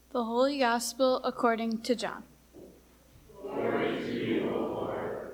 The Holy Gospel according to John. Glory to you, O Lord.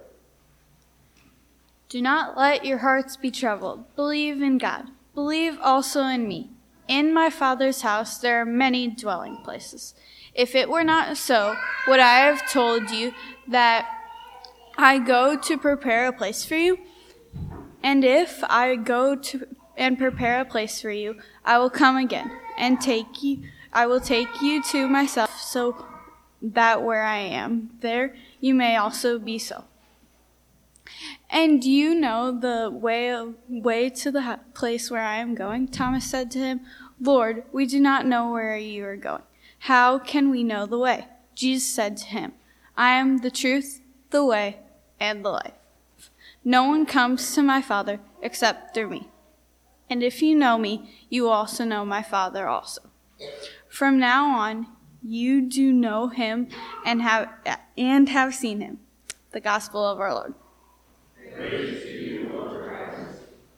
Do not let your hearts be troubled. Believe in God. Believe also in me. In my Father's house there are many dwelling places. If it were not so, would I have told you that I go to prepare a place for you? And if I go to and prepare a place for you, I will come again and I will take you to myself, so that where I am, there you may also be so. And you know the way to the place where I am going? Thomas said to him, Lord, we do not know where you are going. How can we know the way? Jesus said to him, I am the truth, the way, and the life. No one comes to my Father except through me. And if you know me, you also know my Father also. From now on, you do know him and have seen him. The Gospel of our Lord. Praise to you, Lord Christ.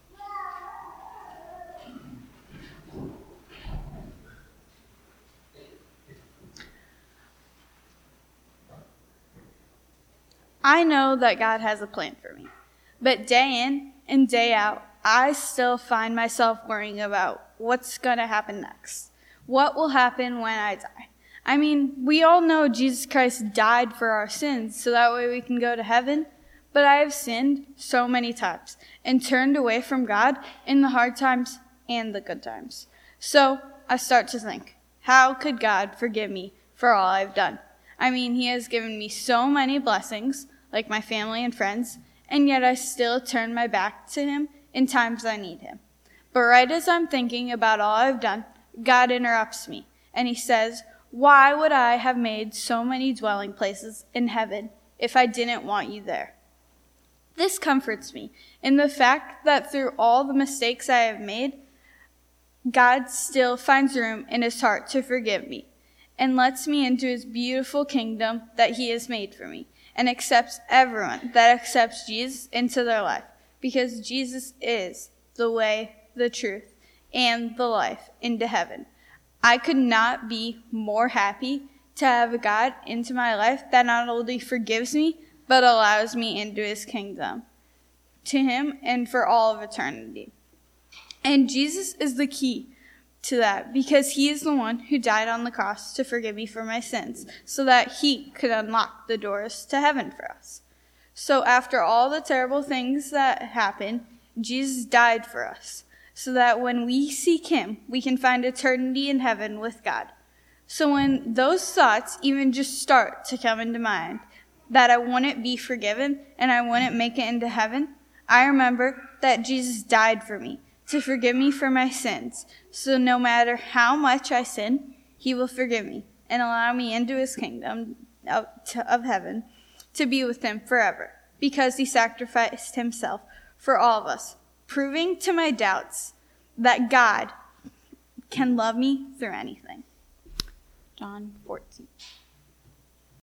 I know that God has a plan for me, but day in and day out, I still find myself worrying about what's going to happen next. What will happen when I die? I mean, we all know Jesus Christ died for our sins so that way we can go to heaven. But I have sinned so many times and turned away from God in the hard times and the good times. So I start to think, how could God forgive me for all I've done? I mean, he has given me so many blessings, like my family and friends, and yet I still turn my back to him in times I need him. But right as I'm thinking about all I've done, God interrupts me, and he says, why would I have made so many dwelling places in heaven if I didn't want you there? This comforts me in the fact that through all the mistakes I have made, God still finds room in his heart to forgive me and lets me into his beautiful kingdom that he has made for me and accepts everyone that accepts Jesus into their life because Jesus is the way, the truth, and the life into heaven. I could not be more happy to have a God into my life that not only forgives me, but allows me into his kingdom, to him and for all of eternity. And Jesus is the key to that because he is the one who died on the cross to forgive me for my sins so that he could unlock the doors to heaven for us. So after all the terrible things that happened, Jesus died for us so that when we seek him, we can find eternity in heaven with God. So when those thoughts even just start to come into mind, that I wouldn't be forgiven and I wouldn't make it into heaven, I remember that Jesus died for me to forgive me for my sins. So no matter how much I sin, he will forgive me and allow me into his kingdom of heaven to be with him forever because he sacrificed himself for all of us, proving to my doubts that God can love me through anything. John 14.